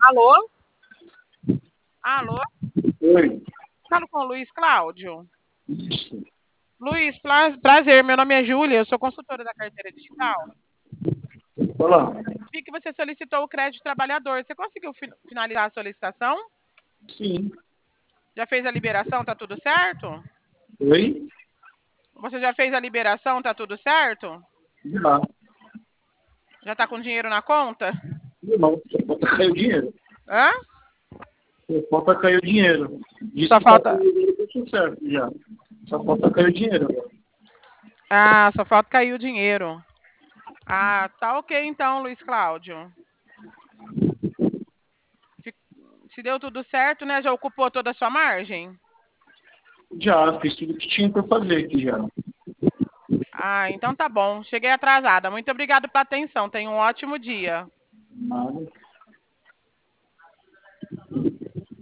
Alô? Alô? Oi. Falo com o Luiz Cláudio. Isso. Luiz, prazer. Meu nome é Júlia, eu sou consultora da carteira digital. Olá. Vi que você solicitou o crédito trabalhador. Você conseguiu finalizar a solicitação? Sim. Já fez a liberação? Tá tudo certo? Oi? Você já fez a liberação? Tá tudo certo? Já. Já tá com dinheiro na conta? Não, só falta cair o dinheiro. Hã? Só falta cair o dinheiro. Disse Só que tá falta. tudo certo já. Só falta cair o dinheiro agora. Ah, só falta cair o dinheiro. Ah, tá ok então, Luiz Cláudio. Fi- Se deu tudo certo, né? Já ocupou toda a sua margem? Já, fiz tudo que tinha para fazer aqui já. Ah, então tá bom. Cheguei atrasada. Muito obrigado pela atenção. Tenha um ótimo dia. Nada.